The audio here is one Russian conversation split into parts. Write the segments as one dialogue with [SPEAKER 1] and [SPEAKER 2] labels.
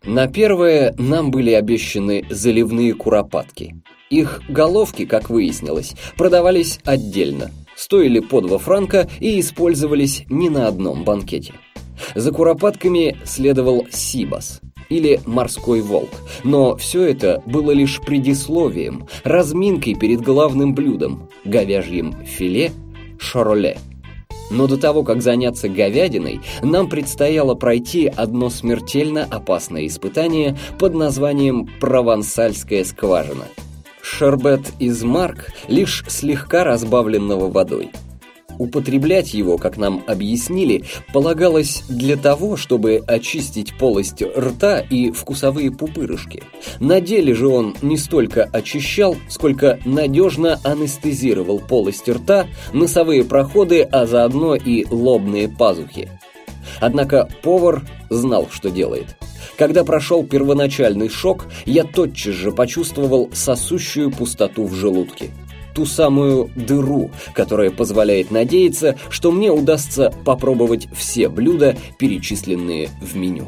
[SPEAKER 1] На первое нам были обещаны заливные куропатки. Их головки, как выяснилось, продавались отдельно, стоили по 2 франка и использовались не на одном банкете. За куропатками следовал сибас, или морской волк, но все это было лишь предисловием, разминкой перед главным блюдом – говяжьим филе шароле. Но до того, как заняться говядиной, нам предстояло пройти одно смертельно опасное испытание под названием «Провансальская скважина». Шербет из марк, лишь слегка разбавленного водой. Употреблять его, как нам объяснили, полагалось для того, чтобы очистить полость рта и вкусовые пупырышки. На деле же он не столько очищал, сколько надежно анестезировал полость рта, носовые проходы, а заодно и лобные пазухи. Однако повар знал, что делает. Когда прошел первоначальный шок, я тотчас же почувствовал сосущую пустоту в желудке. Ту самую дыру, которая позволяет надеяться, что мне удастся попробовать все блюда, перечисленные в меню.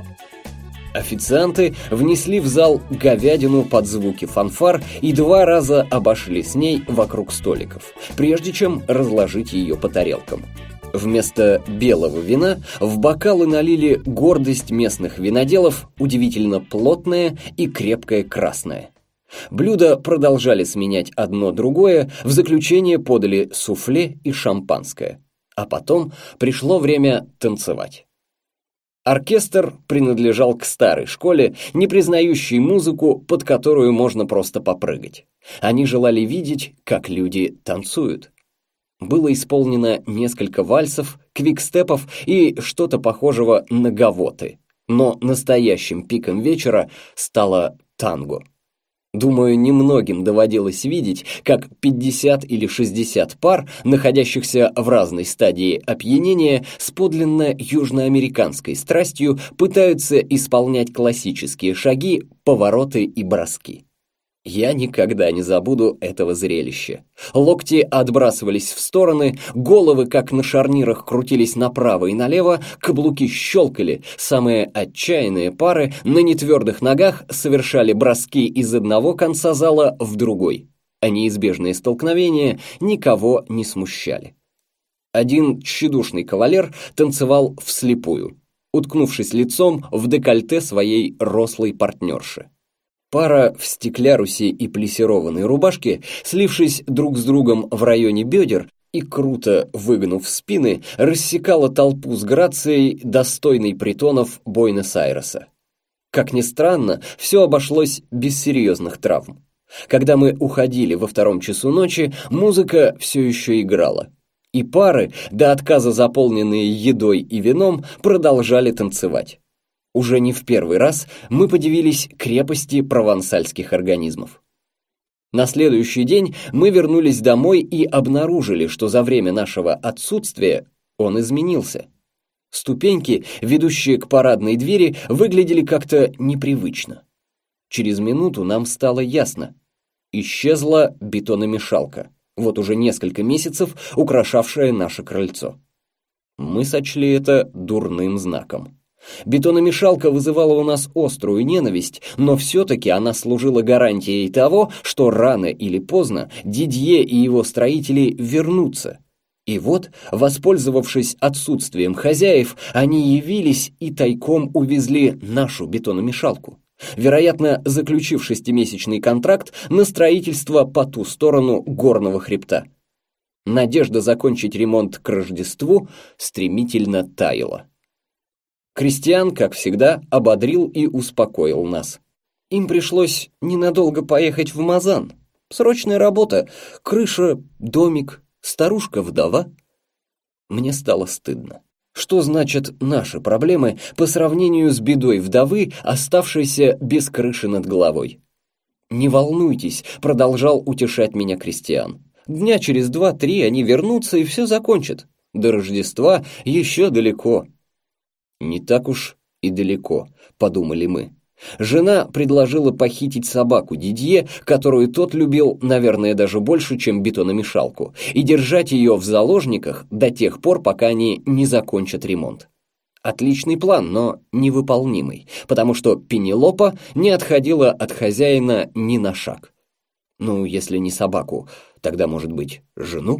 [SPEAKER 1] Официанты внесли в зал говядину под звуки фанфар и 2 раза обошли с ней вокруг столиков, прежде чем разложить ее по тарелкам. Вместо белого вина в бокалы налили гордость местных виноделов, удивительно плотное и крепкое красное. Блюда продолжали сменять одно другое, в заключение подали суфле и шампанское. А потом пришло время танцевать. Оркестр принадлежал к старой школе, не признающей музыку, под которую можно просто попрыгать. Они желали видеть, как люди танцуют. Было исполнено несколько вальсов, квикстепов и что-то похожего на гавоты. Но настоящим пиком вечера стало танго. Думаю, немногим доводилось видеть, как 50 или 60 пар, находящихся в разной стадии опьянения, с подлинно южноамериканской страстью пытаются исполнять классические шаги, повороты и броски. Я никогда не забуду этого зрелища. Локти отбрасывались в стороны, головы, как на шарнирах, крутились направо и налево, каблуки щелкали, самые отчаянные пары на нетвердых ногах совершали броски из одного конца зала в другой, а неизбежные столкновения никого не смущали. Один тщедушный кавалер танцевал вслепую, уткнувшись лицом в декольте своей рослой партнерши. Пара в стеклярусе и плессированной рубашке, слившись друг с другом в районе бедер и круто выгнув спины, рассекала толпу с грацией, достойной притонов Буэнос-Айреса. Как ни странно, все обошлось без серьезных травм. Когда мы уходили во 2 часу ночи, музыка все еще играла. И пары, до отказа заполненные едой и вином, продолжали танцевать. Уже не в 1-й раз мы подивились крепости провансальских организмов. На следующий день мы вернулись домой и обнаружили, что за время нашего отсутствия он изменился. Ступеньки, ведущие к парадной двери, выглядели как-то непривычно. Через минуту нам стало ясно. Исчезла бетономешалка, вот уже несколько месяцев украшавшая наше крыльцо. Мы сочли это дурным знаком. Бетономешалка вызывала у нас острую ненависть, но все-таки она служила гарантией того, что рано или поздно Дидье и его строители вернутся. И вот, воспользовавшись отсутствием хозяев, они явились и тайком увезли нашу бетономешалку, вероятно, заключив 6-месячный контракт на строительство по ту сторону горного хребта. Надежда закончить ремонт к Рождеству стремительно таяла. Кристиан, как всегда, ободрил и успокоил нас. Им пришлось ненадолго поехать в Мазан. Срочная работа, крыша, домик, старушка-вдова. Мне стало стыдно. Что значат наши проблемы по сравнению с бедой вдовы, оставшейся без крыши над головой? «Не волнуйтесь», — продолжал утешать меня Кристиан. «Дня через 2-3 они вернутся и все закончат. До Рождества еще далеко». «Не так уж и далеко», — подумали мы. Жена предложила похитить собаку Дидье, которую тот любил, наверное, даже больше, чем бетономешалку, и держать ее в заложниках до тех пор, пока они не закончат ремонт. Отличный план, но невыполнимый, потому что Пенелопа не отходила от хозяина ни на шаг. Ну, если не собаку, тогда, может быть, жену?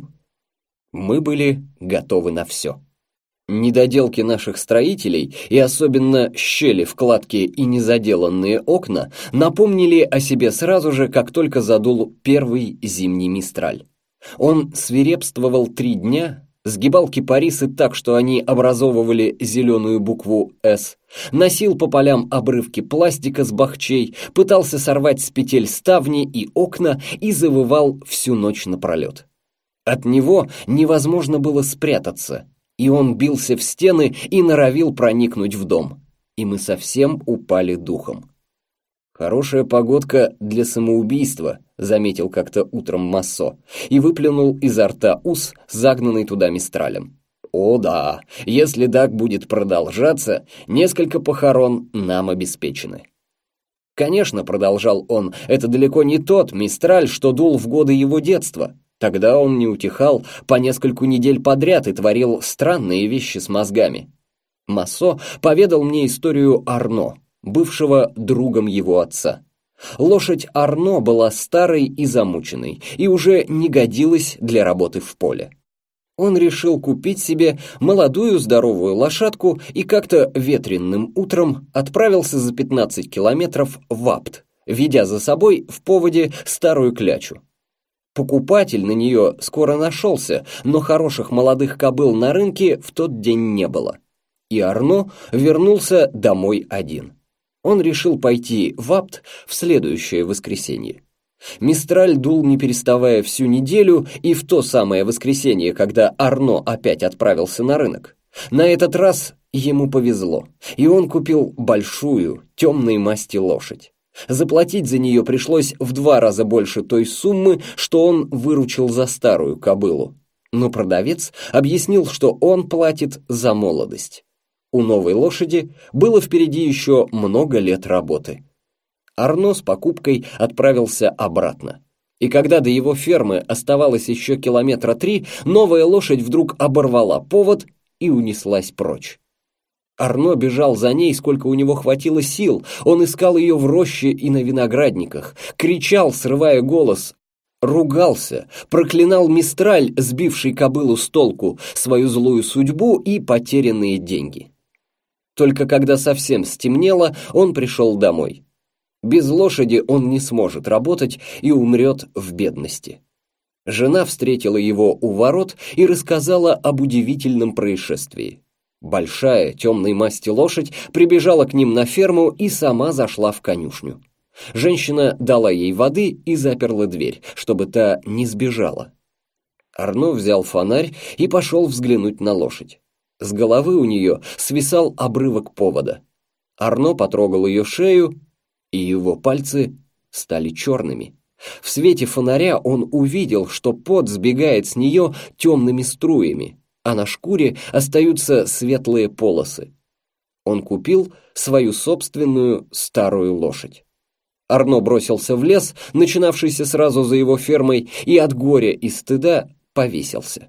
[SPEAKER 1] Мы были готовы на все. Недоделки наших строителей, и особенно щели в кладке и незаделанные окна, напомнили о себе сразу же, как только задул первый зимний мистраль. Он свирепствовал 3 дня, сгибал кипарисы так, что они образовывали зеленую букву «С», носил по полям обрывки пластика с бахчей, пытался сорвать с петель ставни и окна и завывал всю ночь напролет. От него невозможно было спрятаться, и он бился в стены и норовил проникнуть в дом. И мы совсем упали духом. «Хорошая погодка для самоубийства», — заметил как-то утром Массо, и выплюнул изо рта ус, загнанный туда мистралем. «О да, если так будет продолжаться, несколько похорон нам обеспечены». «Конечно», — продолжал он, — «это далеко не тот мистраль, что дул в годы его детства. Тогда он не утихал по нескольку недель подряд и творил странные вещи с мозгами». Массо поведал мне историю Арно, бывшего другом его отца. Лошадь Арно была старой и замученной, и уже не годилась для работы в поле. Он решил купить себе молодую здоровую лошадку и как-то ветренным утром отправился за 15 километров в Апт, ведя за собой в поводе старую клячу. Покупатель на нее скоро нашелся, но хороших молодых кобыл на рынке в тот день не было. И Арно вернулся домой один. Он решил пойти в Апт в следующее воскресенье. Мистраль дул не переставая всю неделю, и в то самое воскресенье, когда Арно опять отправился на рынок. На этот раз ему повезло, и он купил большую, темной масти лошадь. Заплатить за нее пришлось в 2 раза больше той суммы, что он выручил за старую кобылу. Но продавец объяснил, что он платит за молодость. У новой лошади было впереди еще много лет работы. Арно с покупкой отправился обратно. И когда до его фермы оставалось еще 3 километра, новая лошадь вдруг оборвала повод и унеслась прочь. Арно бежал за ней, сколько у него хватило сил. Он искал ее в роще и на виноградниках, кричал, срывая голос, ругался, проклинал мистраль, сбивший кобылу с толку, свою злую судьбу и потерянные деньги. Только когда совсем стемнело, он пришел домой. Без лошади он не сможет работать и умрет в бедности. Жена встретила его у ворот и рассказала об удивительном происшествии. Большая, темной масти лошадь прибежала к ним на ферму и сама зашла в конюшню. Женщина дала ей воды и заперла дверь, чтобы та не сбежала. Арно взял фонарь и пошел взглянуть на лошадь. С головы у нее свисал обрывок повода. Арно потрогал ее шею, и его пальцы стали черными. В свете фонаря он увидел, что пот сбегает с нее темными струями, а на шкуре остаются светлые полосы. Он купил свою собственную старую лошадь. Арно бросился в лес, начинавшийся сразу за его фермой, и от горя и стыда повесился.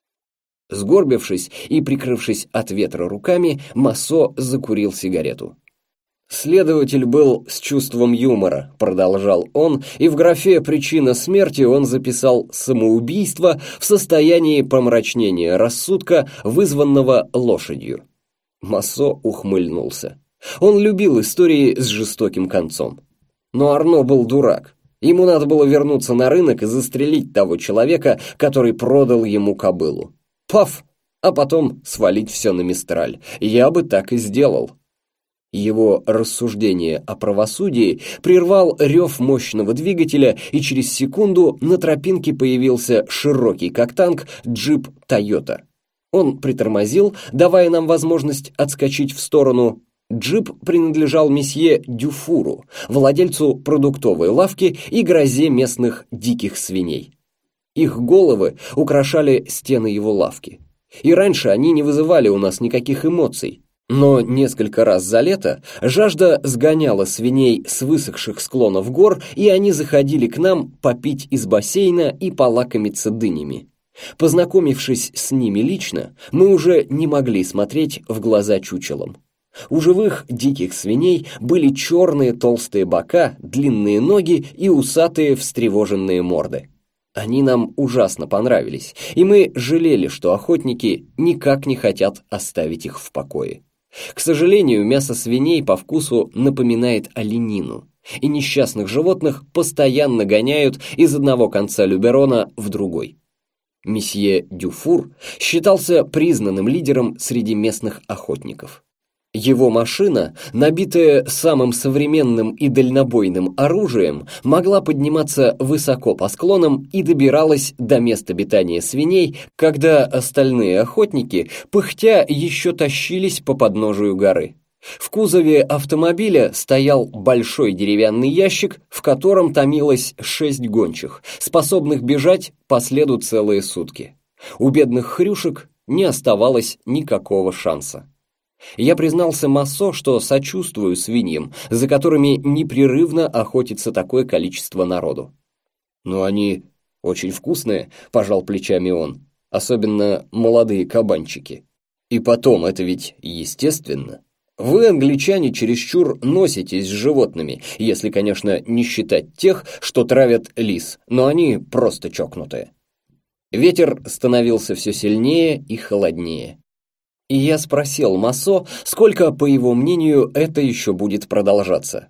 [SPEAKER 1] Сгорбившись и прикрывшись от ветра руками, Массо закурил сигарету. «Следователь был с чувством юмора», — продолжал он, и в графе «Причина смерти» он записал «самоубийство в состоянии помрачнения рассудка, вызванного лошадью». Массо ухмыльнулся. Он любил истории с жестоким концом. Но Арно был дурак. Ему надо было вернуться на рынок и застрелить того человека, который продал ему кобылу. Паф! А потом свалить все на мистраль. Я бы так и сделал. Его рассуждение о правосудии прервал рев мощного двигателя, и через секунду на тропинке появился широкий, как танк, джип «Тойота». Он притормозил, давая нам возможность отскочить в сторону. Джип принадлежал месье Дюфуру, владельцу продуктовой лавки и грозе местных диких свиней. Их головы украшали стены его лавки. И раньше они не вызывали у нас никаких эмоций. Но несколько раз за лето жажда сгоняла свиней с высохших склонов гор, и они заходили к нам попить из бассейна и полакомиться дынями. Познакомившись с ними лично, мы уже не могли смотреть в глаза чучелам. У живых диких свиней были черные толстые бока, длинные ноги и усатые встревоженные морды. Они нам ужасно понравились, и мы жалели, что охотники никак не хотят оставить их в покое. К сожалению, мясо свиней по вкусу напоминает оленину, и несчастных животных постоянно гоняют из одного конца Люберона в другой. Месье Дюфур считался признанным лидером среди местных охотников. Его машина, набитая самым современным и дальнобойным оружием, могла подниматься высоко по склонам и добиралась до мест обитания свиней, когда остальные охотники, пыхтя, еще тащились по подножию горы. В кузове автомобиля стоял большой деревянный ящик, в котором томилось 6 гончих, способных бежать по следу целые сутки. У бедных хрюшек не оставалось никакого шанса. Я признался Массо, что сочувствую свиньям, за которыми непрерывно охотится такое количество народу. «Но они очень вкусные», — пожал плечами он, «особенно молодые кабанчики. И потом, это ведь естественно. Вы, англичане, чересчур носитесь с животными, если, конечно, не считать тех, что травят лис, но они просто чокнутые». Ветер становился все сильнее и холоднее. И я спросил Массо, сколько, по его мнению, это еще будет продолжаться.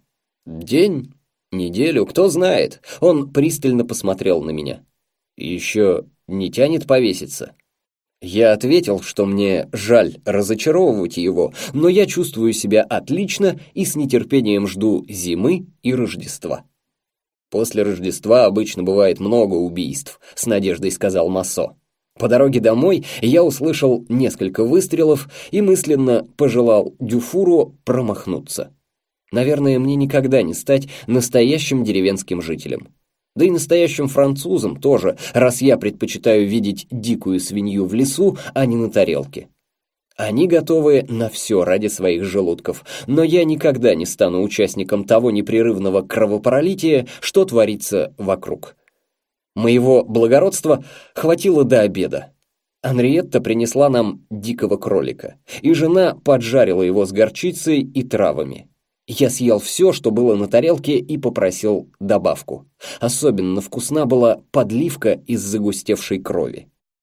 [SPEAKER 1] День? Неделю? Кто знает? Он пристально посмотрел на меня. Еще не тянет повеситься? Я ответил, что мне жаль разочаровывать его, но я чувствую себя отлично и с нетерпением жду зимы и Рождества. «После Рождества обычно бывает много убийств», — с надеждой сказал Массо. По дороге домой я услышал несколько выстрелов и мысленно пожелал Дюфуру промахнуться. Наверное, мне никогда не стать настоящим деревенским жителем. Да и настоящим французом тоже, раз я предпочитаю видеть дикую свинью в лесу, а не на тарелке. Они готовы на все ради своих желудков, но я никогда не стану участником того непрерывного кровопролития, что творится вокруг. Моего благородства хватило до обеда. Анриетта принесла нам дикого кролика, и жена поджарила его с горчицей и травами. Я съел все, что было на тарелке, и попросил добавку. Особенно вкусна была подливка из загустевшей крови.